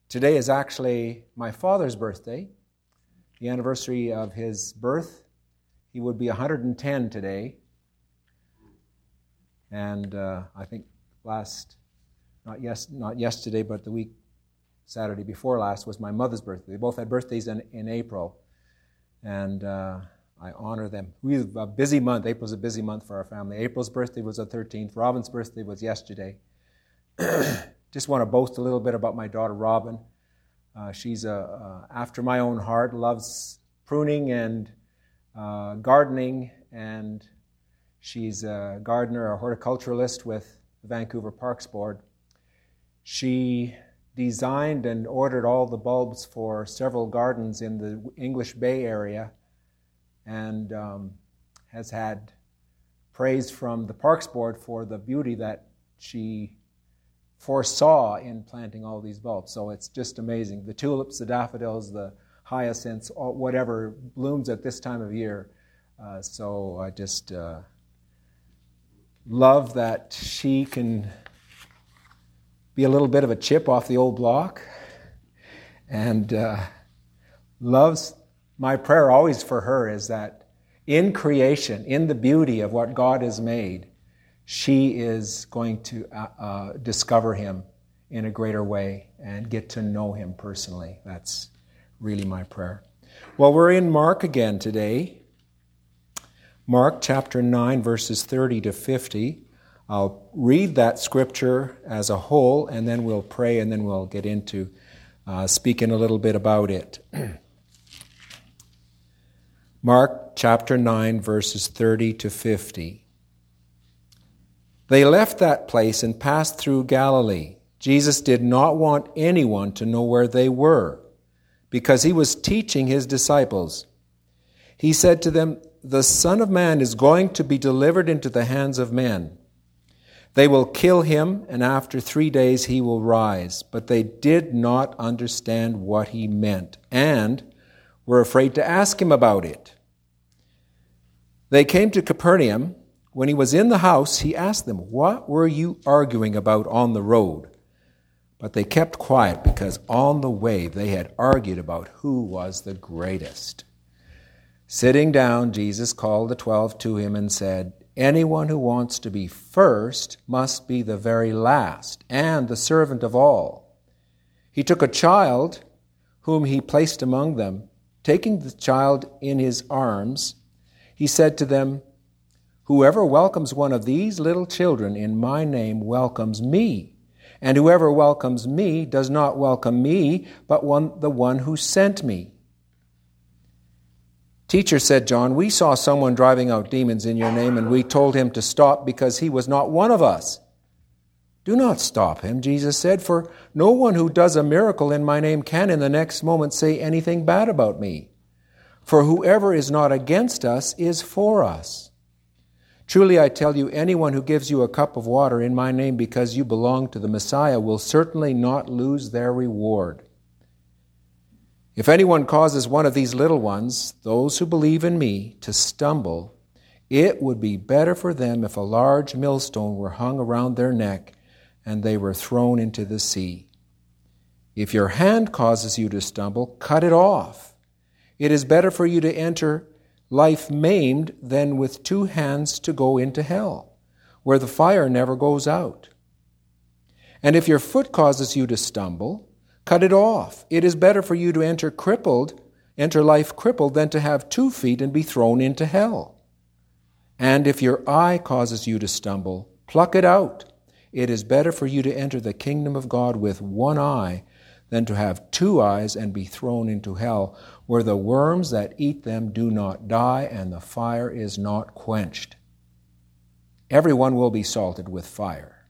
Today is actually my father's birthday, the anniversary of his birth. He would be 110 today. And I think not yesterday, but the week, Saturday before last, was my mother's birthday. They both had birthdays in April. And I honor them. We have a busy month. April's a busy month for our family. April's birthday was the 13th. Robin's birthday was yesterday. Just want to boast a little bit about my daughter, Robin. She's after my own heart, loves pruning and gardening, and she's a gardener, a horticulturalist with the Vancouver Parks Board. She designed and ordered all the bulbs for several gardens in the English Bay area, and has had praise from the Parks Board for the beauty that she foresaw in planting all these bulbs. So it's just amazing. The tulips, the daffodils, the hyacinths, whatever blooms at this time of year. So I just love that she can be a little bit of a chip off the old block, and loves. My prayer always for her is that in creation, in the beauty of what God has made, she is going to discover Him in a greater way and get to know Him personally. That's really my prayer. Well, we're in Mark again today. Mark chapter 9, verses 30 to 50. I'll read that scripture as a whole, and then we'll pray, and then we'll get into speaking a little bit about it. Mark chapter 9, verses 30 to 50. They left that place and passed through Galilee. Jesus did not want anyone to know where they were, because He was teaching His disciples. He said to them, "The Son of Man is going to be delivered into the hands of men. They will kill Him, and after 3 days He will rise." But they did not understand what He meant, and were afraid to ask Him about it. They came to Capernaum. When He was in the house, He asked them, "What were you arguing about on the road?" But they kept quiet, because on the way they had argued about who was the greatest. Sitting down, Jesus called the 12 to Him and said, "Anyone who wants to be first must be the very last and the servant of all." He took a child whom He placed among them. Taking the child in His arms, He said to them, "Whoever welcomes one of these little children in my name welcomes me. And whoever welcomes me does not welcome me, but the one who sent me." "Teacher," said John, "we saw someone driving out demons in your name, and we told him to stop because he was not one of us." "Do not stop him," Jesus said, "for no one who does a miracle in my name can in the next moment say anything bad about me. For whoever is not against us is for us. Truly I tell you, anyone who gives you a cup of water in my name because you belong to the Messiah will certainly not lose their reward. If anyone causes one of these little ones, those who believe in me, to stumble, it would be better for them if a large millstone were hung around their neck and they were thrown into the sea. If your hand causes you to stumble, cut it off. It is better for you to enter life maimed than with 2 hands to go into hell, where the fire never goes out. And if your foot causes you to stumble, cut it off. It is better for you to enter life crippled than to have 2 feet and be thrown into hell. And if your eye causes you to stumble, pluck it out. It is better for you to enter the kingdom of God with 1 eye than to have 2 eyes and be thrown into hell, where the worms that eat them do not die and the fire is not quenched. Everyone will be salted with fire.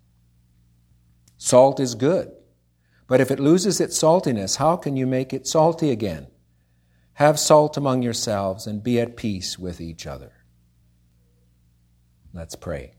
Salt is good, but if it loses its saltiness, how can you make it salty again? Have salt among yourselves and be at peace with each other." Let's pray.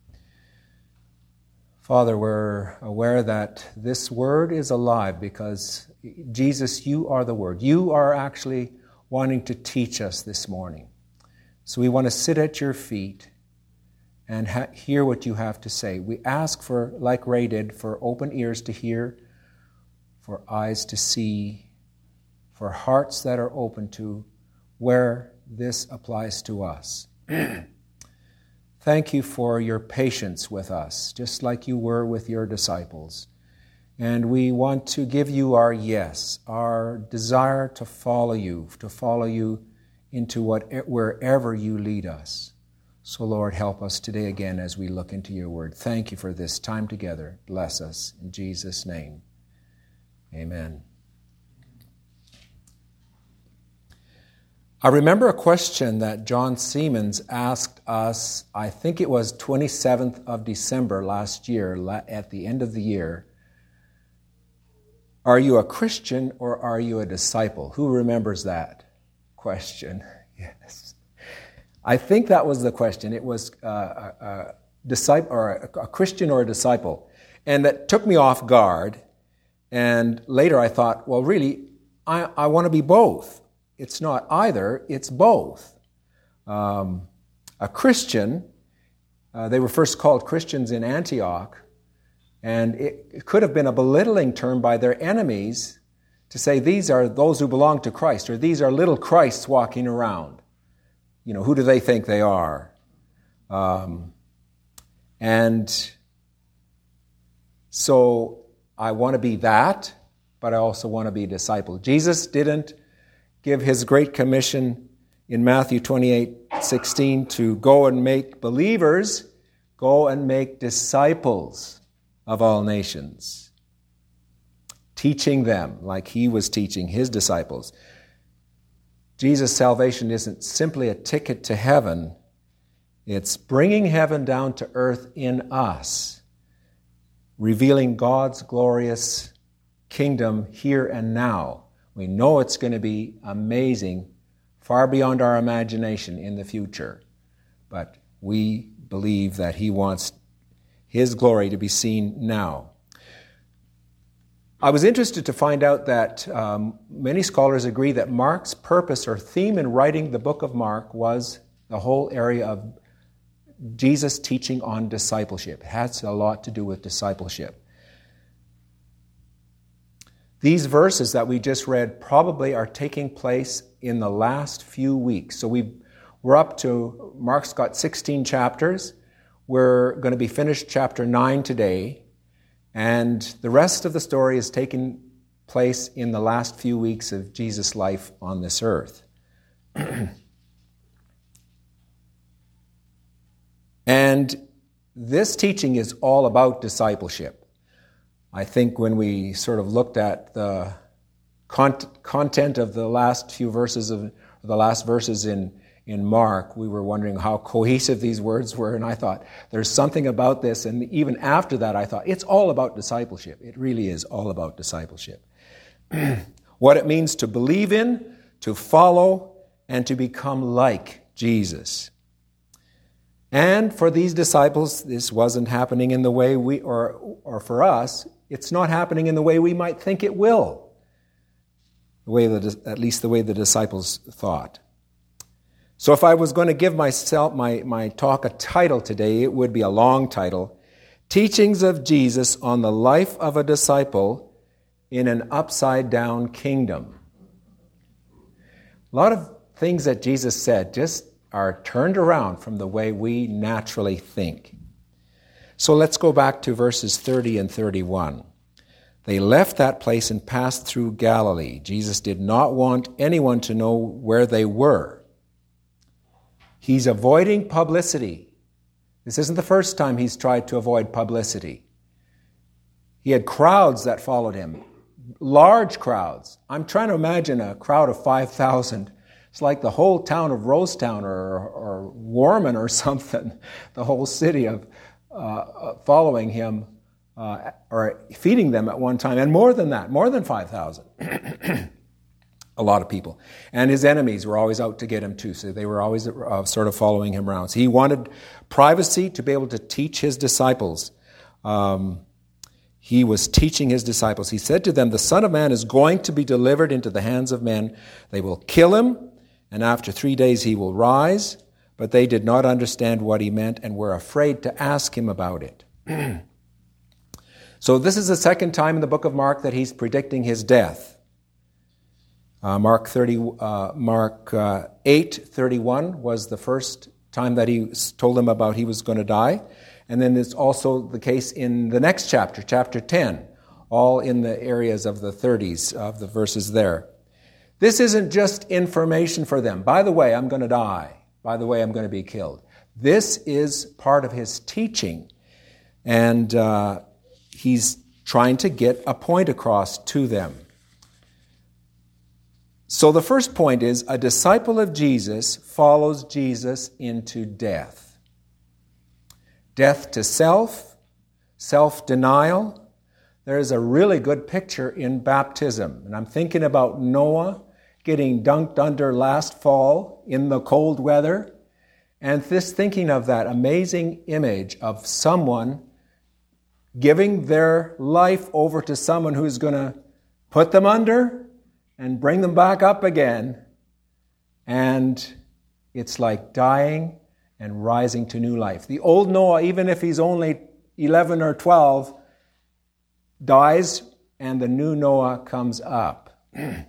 Father, we're aware that this word is alive because, Jesus, you are the word. You are actually wanting to teach us this morning. So we want to sit at your feet and hear what you have to say. We ask for, like Ray did, for open ears to hear, for eyes to see, for hearts that are open to where this applies to us. Thank you for your patience with us, just like you were with your disciples. And we want to give you our yes, our desire to follow you into wherever you lead us. So, Lord, help us today again as we look into your word. Thank you for this time together. Bless us in Jesus' name. Amen. I remember a question that John Siemens asked us, I think it was 27th of December last year, at the end of the year. Are you a Christian or are you a disciple? Who remembers that question? Yes. I think that was the question. It was a disciple or a Christian or a disciple. And that took me off guard. And later I thought, well, really, I want to be both. It's not either, it's both. A Christian, they were first called Christians in Antioch, and it could have been a belittling term by their enemies to say these are those who belong to Christ, or these are little Christs walking around. You know, who do they think they are? And so I want to be that, but I also want to be a disciple. Jesus didn't give his great commission in Matthew 28:16 to go and make believers, go and make disciples of all nations, teaching them like he was teaching his disciples. Jesus' salvation isn't simply a ticket to heaven. It's bringing heaven down to earth in us, revealing God's glorious kingdom here and now. We know it's going to be amazing, far beyond our imagination in the future. But we believe that he wants his glory to be seen now. I was interested to find out that many scholars agree that Mark's purpose or theme in writing the book of Mark was the whole area of Jesus teaching on discipleship. It has a lot to do with discipleship. These verses that we just read probably are taking place in the last few weeks. So we're up to, Mark's got 16 chapters. We're going to be finished chapter 9 today. And the rest of the story is taking place in the last few weeks of Jesus' life on this earth. And this teaching is all about discipleship. I think when we sort of looked at the content of the last few verses of the last verses in Mark, we were wondering how cohesive these words were, and I thought, there's something about this, and even after that I thought, it's all about discipleship. It really is all about discipleship. What it means to believe in, to follow, and to become like Jesus. And for these disciples, this wasn't happening in the way we, or for us, it's not happening in the way we might think it will. At least the way the disciples thought. So if I was going to give myself my talk a title today, it would be a long title, Teachings of Jesus on the Life of a Disciple in an Upside-Down Kingdom. A lot of things that Jesus said just are turned around from the way we naturally think. So let's go back to verses 30 and 31. They left that place and passed through Galilee. Jesus did not want anyone to know where they were. He's avoiding publicity. This isn't the first time he's tried to avoid publicity. He had crowds that followed him, large crowds. I'm trying to imagine a crowd of 5,000. It's like the whole town of Rosetown or Warman or something, the whole city of following him or feeding them at one time. And more than that, more than 5,000. A lot of people. And his enemies were always out to get him too, so they were always sort of following him around. So he wanted privacy to be able to teach his disciples. He was teaching his disciples. He said to them, "The Son of Man is going to be delivered into the hands of men. They will kill him, and after 3 days he will rise." But they did not understand what he meant and were afraid to ask him about it. So this is the second time in the book of Mark that he's predicting his death. Mark 8:31 was the first time that he told them about he was going to die. And then it's also the case in the next chapter, chapter 10, all in the areas of the 30s of the verses there. This isn't just information for them. By the way, I'm going to die. By the way, I'm going to be killed. This is part of his teaching. And he's trying to get a point across to them. So the first point is, a disciple of Jesus follows Jesus into death. Death to self, self-denial. There is a really good picture in baptism. And I'm thinking about Noah getting dunked under last fall in the cold weather. And just thinking of that amazing image of someone giving their life over to someone who's going to put them under and bring them back up again. And it's like dying and rising to new life. The old Noah, even if he's only 11 or 12, dies and the new Noah comes up.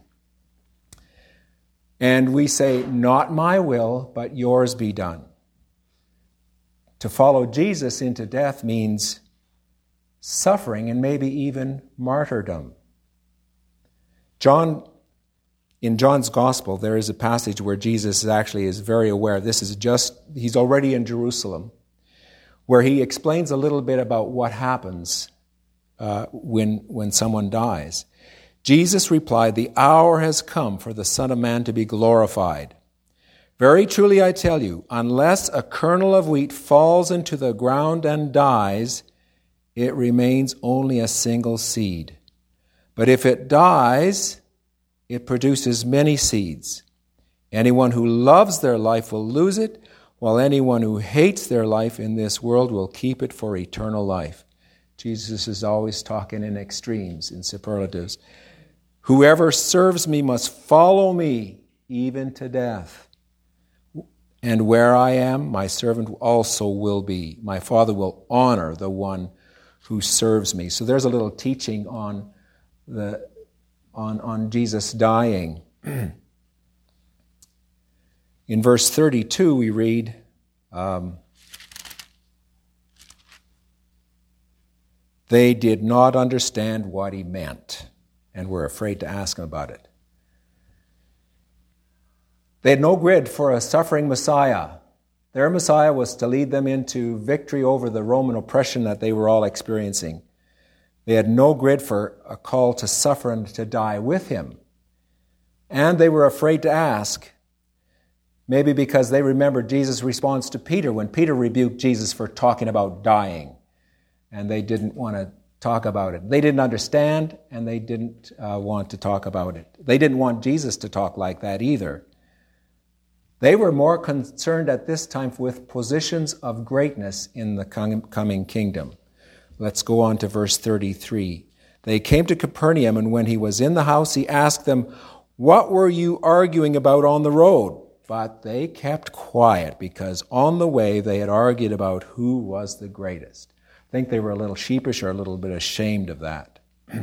And we say, not my will, but yours be done. To follow Jesus into death means suffering and maybe even martyrdom. In John's Gospel, there is a passage where Jesus actually is very aware. He's already in Jerusalem, where he explains a little bit about what happens when someone dies. Jesus replied, "The hour has come for the Son of Man to be glorified. Very truly I tell you, unless a kernel of wheat falls into the ground and dies, it remains only a single seed. But if it dies, it produces many seeds. Anyone who loves their life will lose it, while anyone who hates their life in this world will keep it for eternal life." Jesus is always talking in extremes, in superlatives. "Whoever serves me must follow me, even to death. And where I am, my servant also will be. My Father will honor the one who serves me." So there's a little teaching on Jesus dying. In verse 32 we read, they did not understand what he meant and were afraid to ask him about it. They had no grid for a suffering Messiah. Their Messiah was to lead them into victory over the Roman oppression that they were all experiencing. They had no grid for a call to suffer and to die with him. And they were afraid to ask, maybe because they remembered Jesus' response to Peter when Peter rebuked Jesus for talking about dying. And they didn't want to talk about it. They didn't understand, and they didn't want to talk about it. They didn't want Jesus to talk like that either. They were more concerned at this time with positions of greatness in the coming kingdom. Let's go on to verse 33. They came to Capernaum, and when he was in the house, he asked them, "What were you arguing about on the road?" But they kept quiet, because on the way they had argued about who was the greatest. I think they were a little sheepish or a little bit ashamed of that.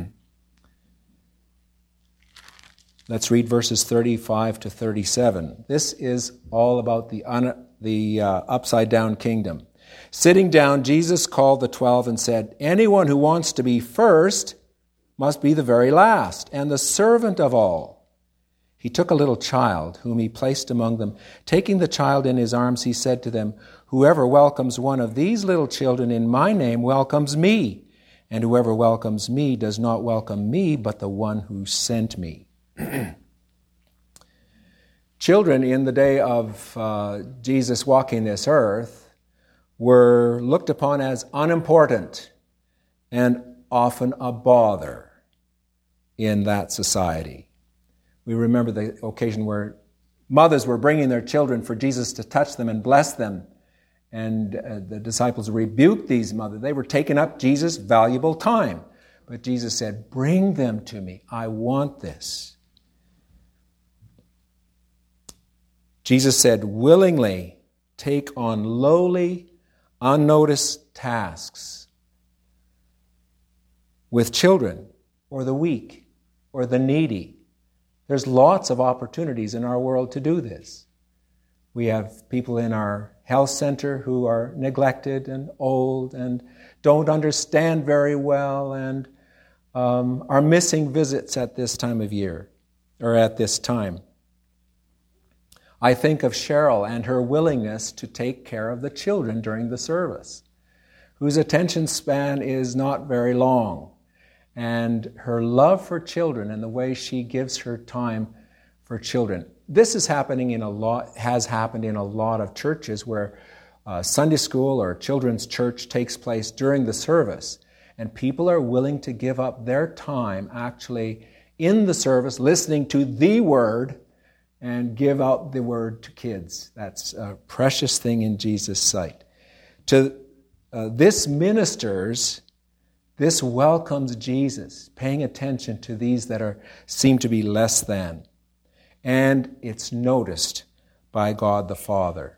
Let's read verses 35 to 37. This is all about the upside-down kingdom. Sitting down, Jesus called the 12 and said, "Anyone who wants to be first must be the very last and the servant of all." He took a little child, whom he placed among them. Taking the child in his arms, he said to them, "Whoever welcomes one of these little children in my name welcomes me, and whoever welcomes me does not welcome me, but the one who sent me." Children in the day of Jesus walking this earth were looked upon as unimportant and often a bother in that society. We remember the occasion where mothers were bringing their children for Jesus to touch them and bless them, and the disciples rebuked these mothers. They were taking up Jesus' valuable time. But Jesus said, "Bring them to me. I want this." Jesus said, "Willingly take on lowly, unnoticed tasks." with children or the weak or the needy. There's lots of opportunities in our world to do this. We have people in our health center who are neglected and old and don't understand very well and are missing visits at this time of year or at this time. I think of Cheryl and her willingness to take care of the children during the service, whose attention span is not very long, and her love for children and the way she gives her time for children. This has happened in a lot of churches where Sunday school or children's church takes place during the service, and people are willing to give up their time actually in the service, listening to the Word, and give out the Word to kids. That's a precious thing in Jesus' sight. To this ministers, this welcomes Jesus, paying attention to these that seem to be less than. And it's noticed by God the Father.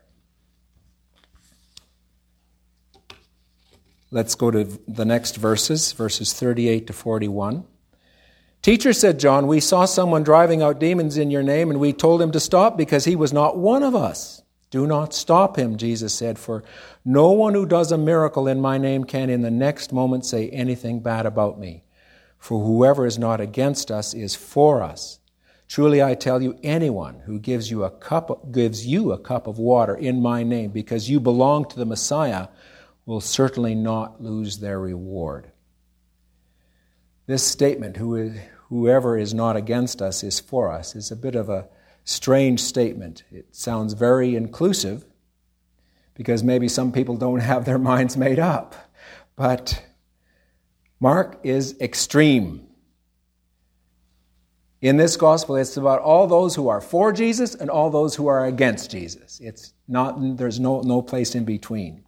Let's go to the next verses 38 to 41. "Teacher," said John, "we saw someone driving out demons in your name, and we told him to stop because he was not one of us." "Do not stop him," Jesus said, "for no one who does a miracle in my name can in the next moment say anything bad about me. For whoever is not against us is for us. Truly I tell you, anyone who gives you a cup of water in my name because you belong to the Messiah will certainly not lose their reward." This statement, whoever is not against us is for us, is a bit of a strange statement. It sounds very inclusive because maybe some people don't have their minds made up. But Mark is extreme. In this gospel, it's about all those who are for Jesus and all those who are against Jesus. There's no place in between.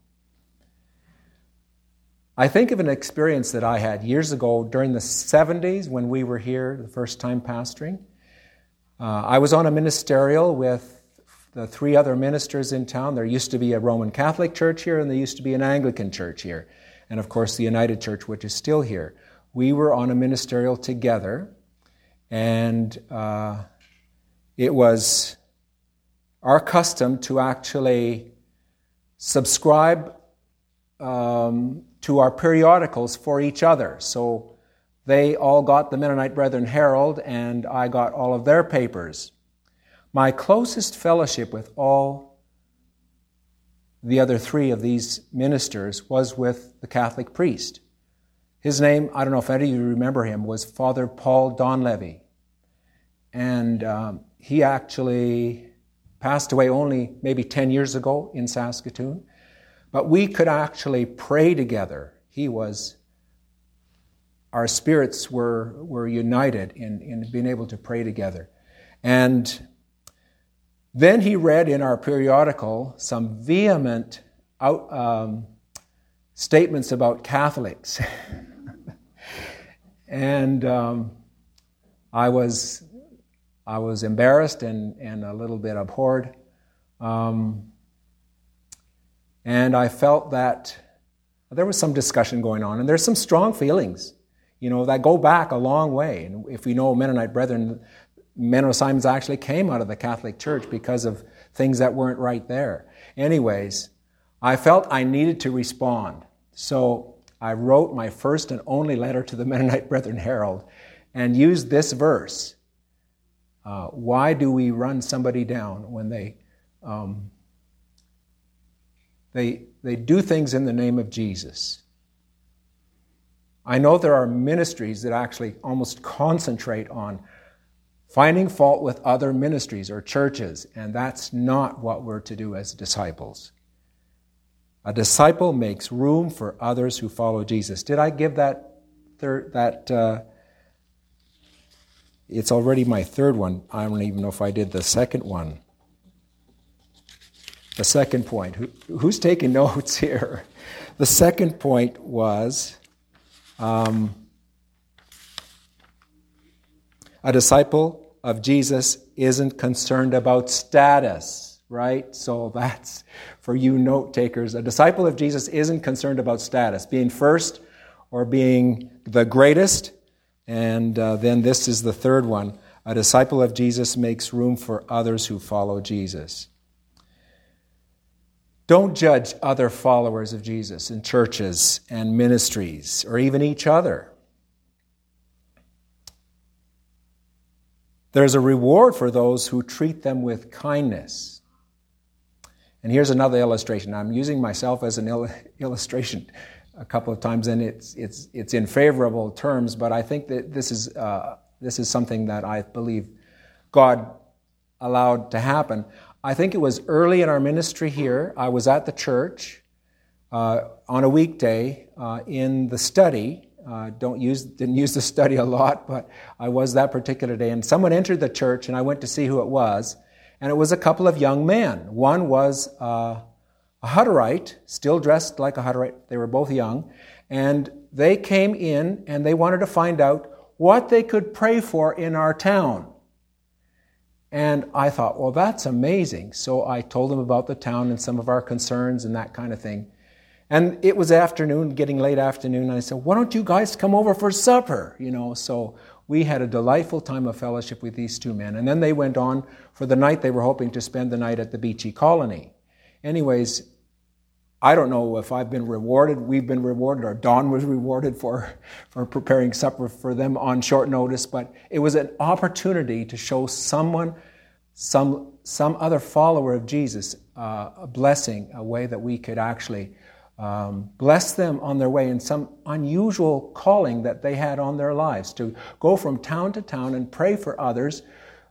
I think of an experience that I had years ago during the 70s when we were here the first time pastoring. I was on a ministerial with the 3 other ministers in town. There used to be a Roman Catholic church here, and there used to be an Anglican church here. And of course the United Church, which is still here. We were on a ministerial together, and it was our custom to actually subscribe to our periodicals for each other. So they all got the Mennonite Brethren Herald, and I got all of their papers. My closest fellowship with all the other 3 of these ministers was with the Catholic priest. His name, I don't know if any of you remember him, was Father Paul Donlevy. And he actually passed away only maybe 10 years ago in Saskatoon. But we could actually pray together. Our spirits were united in being able to pray together. And then he read in our periodical some vehement statements about Catholics. And I was embarrassed and a little bit abhorred. And I felt that there was some discussion going on, and there's some strong feelings, that go back a long way. And if we know Mennonite Brethren, Menno Simons actually came out of the Catholic Church because of things that weren't right there. Anyways, I felt I needed to respond. So I wrote my first and only letter to the Mennonite Brethren Herald and used this verse. Why do we run somebody down when they do things in the name of Jesus? I know there are ministries that actually almost concentrate on finding fault with other ministries or churches, and that's not what we're to do as disciples. A disciple makes room for others who follow Jesus. Did I give it's already my 3rd one. I don't even know if I did the 2nd one. The 2nd point. Who's taking notes here? The 2nd point was a disciple of Jesus isn't concerned about status, right? So that's for you note takers. A disciple of Jesus isn't concerned about status, being first or being the greatest. And then this is the third one. A disciple of Jesus makes room for others who follow Jesus. Don't judge other followers of Jesus in churches and ministries, or even each other. There's a reward for those who treat them with kindness. And here's another illustration. I'm using myself as an illustration a couple of times, and it's in favorable terms, but I think that this is something that I believe God allowed to happen. I think it was early in our ministry here. I was at the church on a weekday in the study. Didn't use the study a lot, but I was that particular day. And someone entered the church, and I went to see who it was. And it was a couple of young men. One was a Hutterite, still dressed like a Hutterite. They were both young. And they came in, and they wanted to find out what they could pray for in our town. And I thought, well, that's amazing. So I told them about the town and some of our concerns and that kind of thing. And it was afternoon, getting late afternoon, and I said, why don't you guys come over for supper? So we had a delightful time of fellowship with these two men. And then they went on for the night. They were hoping to spend the night at the Beachy Colony. Anyways, I don't know if I've been rewarded, we've been rewarded, or Don was rewarded for preparing supper for them on short notice, but it was an opportunity to show someone, some other follower of Jesus, a blessing, a way that we could actually bless them on their way in some unusual calling that they had on their lives, to go from town to town and pray for others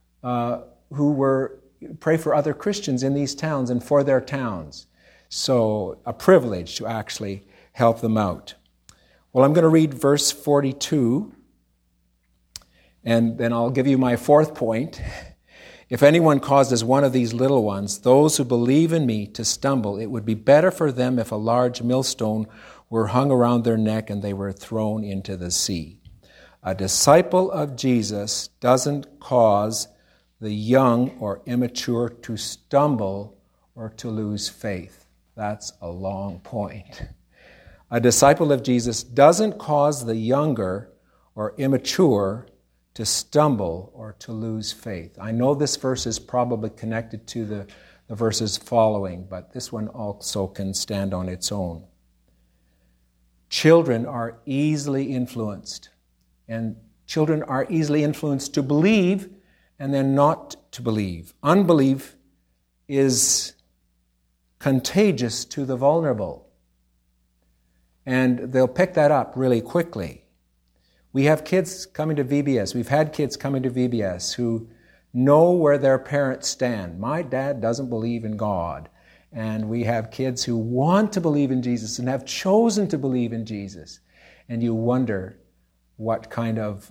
pray for other Christians in these towns and for their towns. So a privilege to actually help them out. Well, I'm going to read verse 42, and then I'll give you my fourth point. If anyone causes one of these little ones, those who believe in me, to stumble, it would be better for them if a large millstone were hung around their neck and they were thrown into the sea. A disciple of Jesus doesn't cause the young or immature to stumble or to lose faith. That's a long point. A disciple of Jesus doesn't cause the younger or immature to stumble or to lose faith. I know this verse is probably connected to the verses following, but this one also can stand on its own. Children are easily influenced, and children are easily influenced to believe and then not to believe. Unbelief is contagious to the vulnerable, and they'll pick that up really quickly. We have kids coming to VBS. We've had kids coming to VBS who know where their parents stand. My dad doesn't believe in God. And we have kids who want to believe in Jesus and have chosen to believe in Jesus. And you wonder what kind of,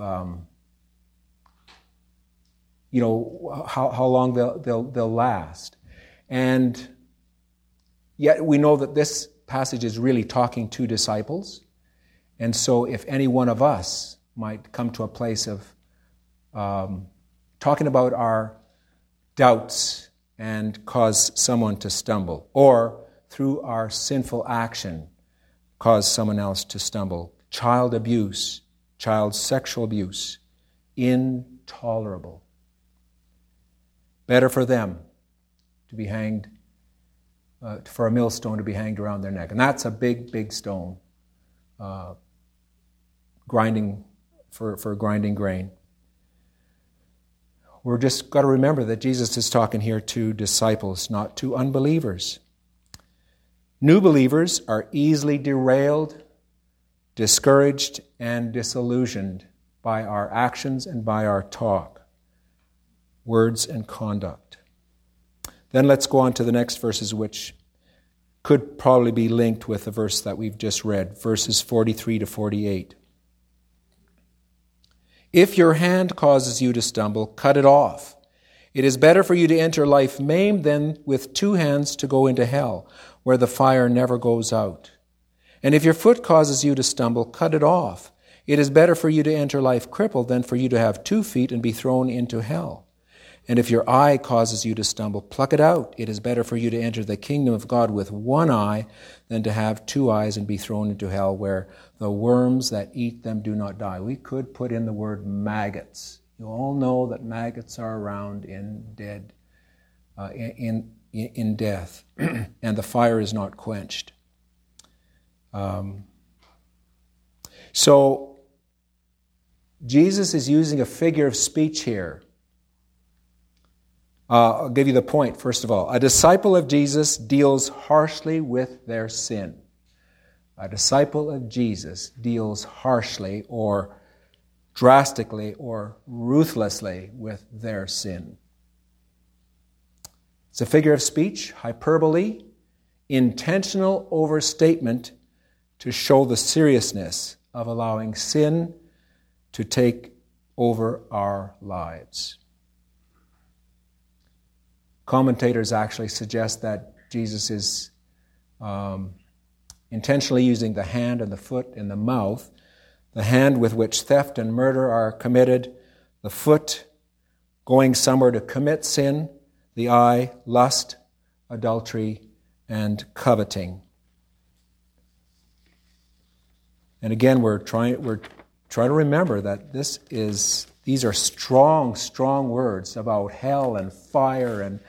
how long they'll last. And yet we know that this passage is really talking to disciples. And so if any one of us might come to a place of talking about our doubts and cause someone to stumble, or through our sinful action cause someone else to stumble, child abuse, child sexual abuse, intolerable. Better for them to be hanged, for a millstone to be hanged around their neck. And that's a big, big stone. Grinding for grinding grain. We're just got to remember that Jesus is talking here to disciples, not to unbelievers. New believers are easily derailed, discouraged, and disillusioned by our actions and by our talk, words and conduct. Then let's go on to the next verses, which could probably be linked with the verse that we've just read, verses 43 to 48. If your hand causes you to stumble, cut it off. It is better for you to enter life maimed than with 2 hands to go into hell, where the fire never goes out. And if your foot causes you to stumble, cut it off. It is better for you to enter life crippled than for you to have 2 feet and be thrown into hell. And if your eye causes you to stumble, pluck it out. It is better for you to enter the kingdom of God with one eye than to have two eyes and be thrown into hell, where the worms that eat them do not die. We could put in the word maggots. You all know that maggots are around in death, and the fire is not quenched. So Jesus is using a figure of speech here. I'll give you the point, first of all. A disciple of Jesus deals harshly with their sin. A disciple of Jesus deals harshly or drastically or ruthlessly with their sin. It's a figure of speech, hyperbole, intentional overstatement to show the seriousness of allowing sin to take over our lives. Commentators actually suggest that Jesus is intentionally using the hand and the foot and the mouth, the hand with which theft and murder are committed, the foot going somewhere to commit sin, the eye, lust, adultery, and coveting. And again, we're trying to remember that these are strong, strong words about hell and fire and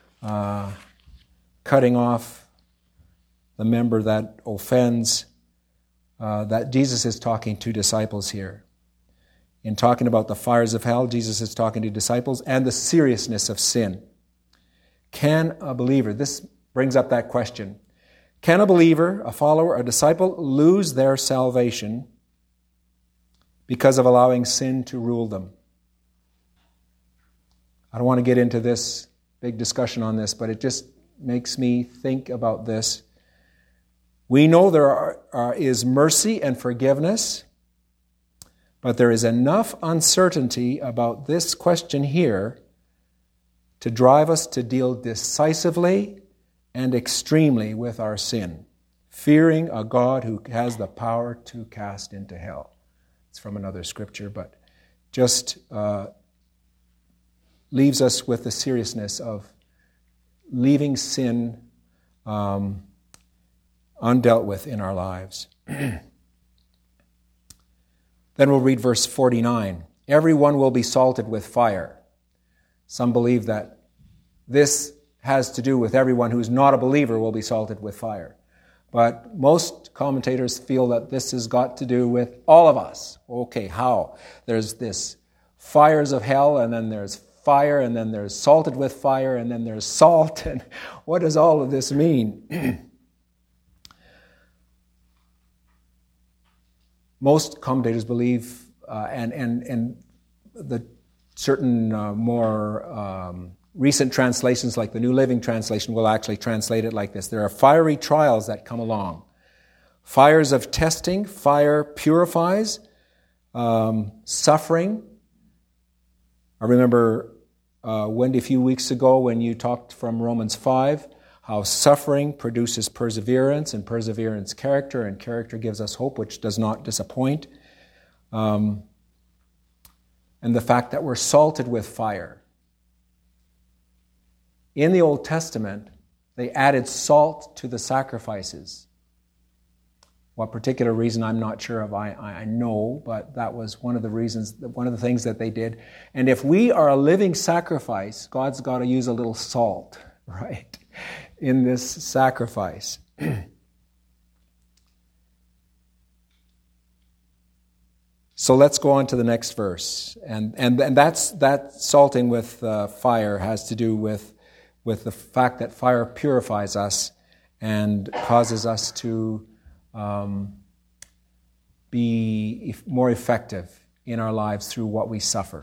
cutting off the member that offends, that Jesus is talking to disciples here. In talking about the fires of hell, Jesus is talking to disciples and the seriousness of sin. Can a believer, this brings up that question, can a believer, a follower, a disciple lose their salvation because of allowing sin to rule them? I don't want to get into this big discussion on this, but it just makes me think about this. We know there is mercy and forgiveness, but there is enough uncertainty about this question here to drive us to deal decisively and extremely with our sin, fearing a God who has the power to cast into hell. It's from another scripture, but just leaves us with the seriousness of leaving sin undealt with in our lives. Then we'll read verse 49. Everyone will be salted with fire. Some believe that this has to do with everyone who's not a believer will be salted with fire. But most commentators feel that this has got to do with all of us. Okay, how? There's this fires of hell, and then there's fire, and then there's salted with fire, and then there's salt. And what does all of this mean? Most commentators believe, and the certain more recent translations, like the New Living Translation, will actually translate it like this. There are fiery trials that come along. Fires of testing, fire purifies, suffering. I remember, Wendy, a few weeks ago when you talked from Romans 5, how suffering produces perseverance, and perseverance character, and character gives us hope, which does not disappoint. And the fact that we're salted with fire. In the Old Testament, they added salt to the sacrifices. What particular reason, I'm not sure of. I know, but that was one of the reasons, one of the things that they did. And if we are a living sacrifice, God's got to use a little salt, right, in this sacrifice. So let's go on to the next verse. And that salting with fire has to do with the fact that fire purifies us and causes us to be more effective in our lives through what we suffer.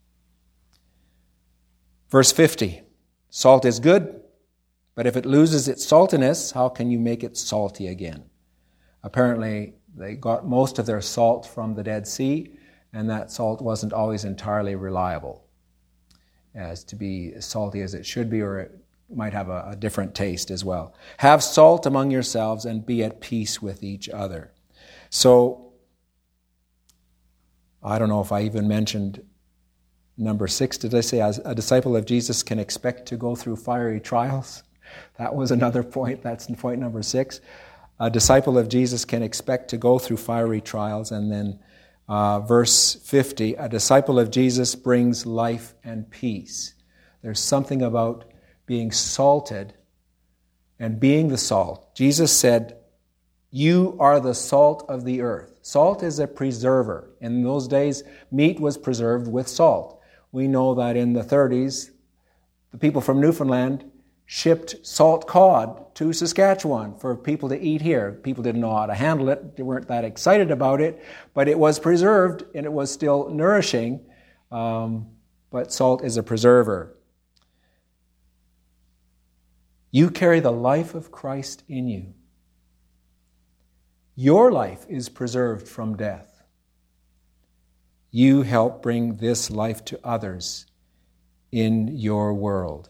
Verse 50, salt is good, but if it loses its saltiness, how can you make it salty again? Apparently, they got most of their salt from the Dead Sea, and that salt wasn't always entirely reliable as to be as salty as it should be, or it might have a different taste as well. Have salt among yourselves and be at peace with each other. So, I don't know if I even mentioned number 6, did I say a disciple of Jesus can expect to go through fiery trials? That was another point. That's point number 6. A disciple of Jesus can expect to go through fiery trials. And then verse 50, a disciple of Jesus brings life and peace. There's something about being salted and being the salt. Jesus said, "You are the salt of the earth." Salt is a preserver. In those days, meat was preserved with salt. We know that in the 30s, the people from Newfoundland shipped salt cod to Saskatchewan for people to eat here. People didn't know how to handle it. They weren't that excited about it, but it was preserved and it was still nourishing. But salt is a preserver. You carry the life of Christ in you. Your life is preserved from death. You help bring this life to others in your world.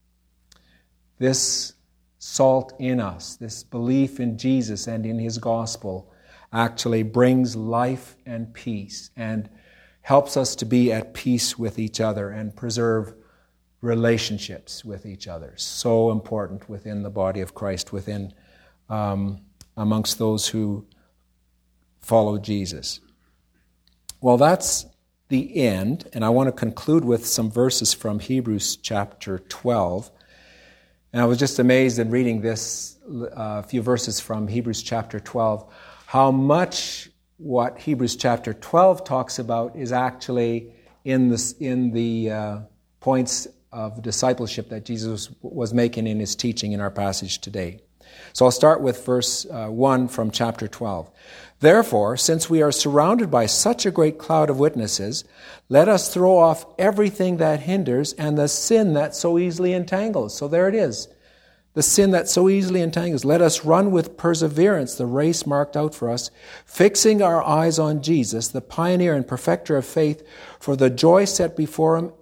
This salt in us, this belief in Jesus and in His gospel, actually brings life and peace and helps us to be at peace with each other and preserve relationships with each other. So important within the body of Christ, within amongst those who follow Jesus. Well, that's the end, and I want to conclude with some verses from Hebrews chapter 12. And I was just amazed in reading this, a few verses from Hebrews chapter 12, how much what Hebrews chapter 12 talks about is actually in the points of discipleship that Jesus was making in His teaching in our passage today. So I'll start with verse 1 from chapter 12. Therefore, since we are surrounded by such a great cloud of witnesses, let us throw off everything that hinders and the sin that so easily entangles. So there it is. The sin that so easily entangles. Let us run with perseverance the race marked out for us, fixing our eyes on Jesus, the pioneer and perfecter of faith. For the joy set before him,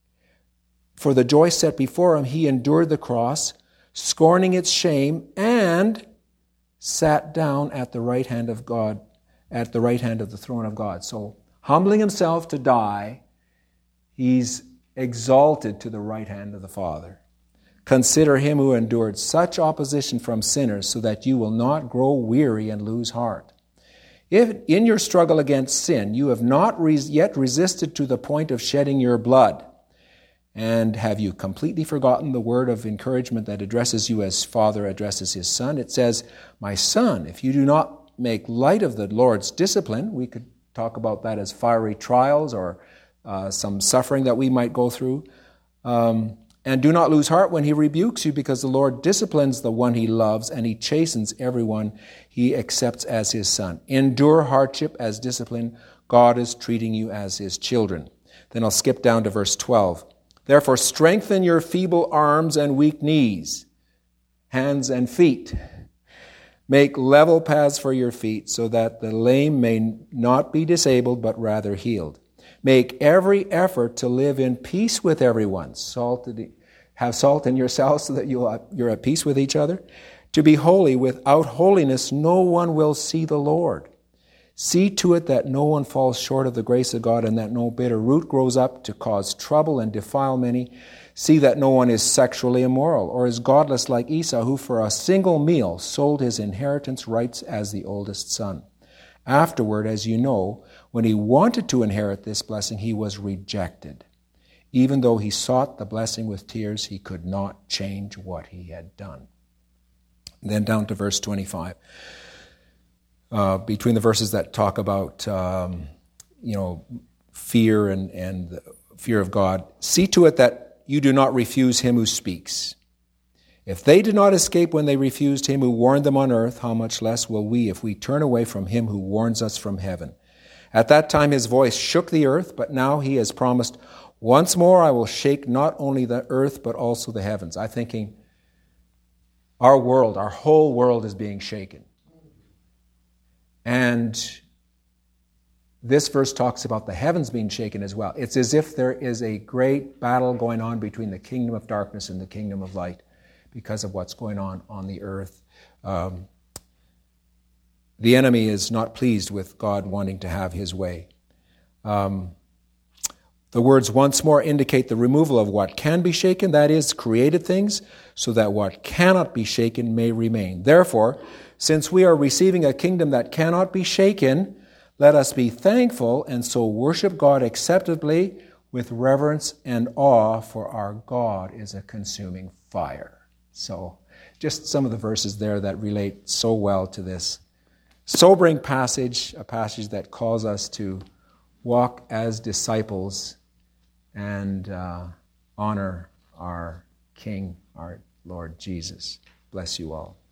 he endured the cross, scorning its shame, and sat down at the right hand of God, at the right hand of the throne of God. So, humbling himself to die, he's exalted to the right hand of the Father. Consider him who endured such opposition from sinners, so that you will not grow weary and lose heart. If in your struggle against sin you have not yet resisted to the point of shedding your blood, and have you completely forgotten the word of encouragement that addresses you as Father addresses His Son? It says, "My son, if you do not make light of the Lord's discipline," we could talk about that as fiery trials or some suffering that we might go through, "and do not lose heart when He rebukes you, because the Lord disciplines the one He loves, and He chastens everyone He accepts as His son. Endure hardship as discipline. God is treating you as His children." Then I'll skip down to verse 12. Therefore, strengthen your feeble arms and weak knees, hands and feet. Make level paths for your feet, so that the lame may not be disabled, but rather healed. Make every effort to live in peace with everyone. Have salt in yourselves so that you're at peace with each other. To be holy. Without holiness, no one will see the Lord. See to it that no one falls short of the grace of God, and that no bitter root grows up to cause trouble and defile many. See that no one is sexually immoral or is godless like Esau, who for a single meal sold his inheritance rights as the oldest son. Afterward, as you know, when he wanted to inherit this blessing, he was rejected. Even though he sought the blessing with tears, he could not change what he had done. And then down to verse 25. Between the verses that talk about, fear and the fear of God, see to it that you do not refuse him who speaks. If they did not escape when they refused him who warned them on earth, how much less will we if we turn away from him who warns us from heaven? At that time his voice shook the earth, but now he has promised, once more I will shake not only the earth, but also the heavens. I'm thinking our whole world is being shaken. And this verse talks about the heavens being shaken as well. It's as if there is a great battle going on between the kingdom of darkness and the kingdom of light because of what's going on the earth. The enemy is not pleased with God wanting to have his way. The words once more indicate the removal of what can be shaken, that is, created things, so that what cannot be shaken may remain. Therefore, since we are receiving a kingdom that cannot be shaken, let us be thankful and so worship God acceptably with reverence and awe, for our God is a consuming fire. So, just some of the verses there that relate so well to this sobering passage, a passage that calls us to walk as disciples and honor our King, our Lord Jesus. Bless you all.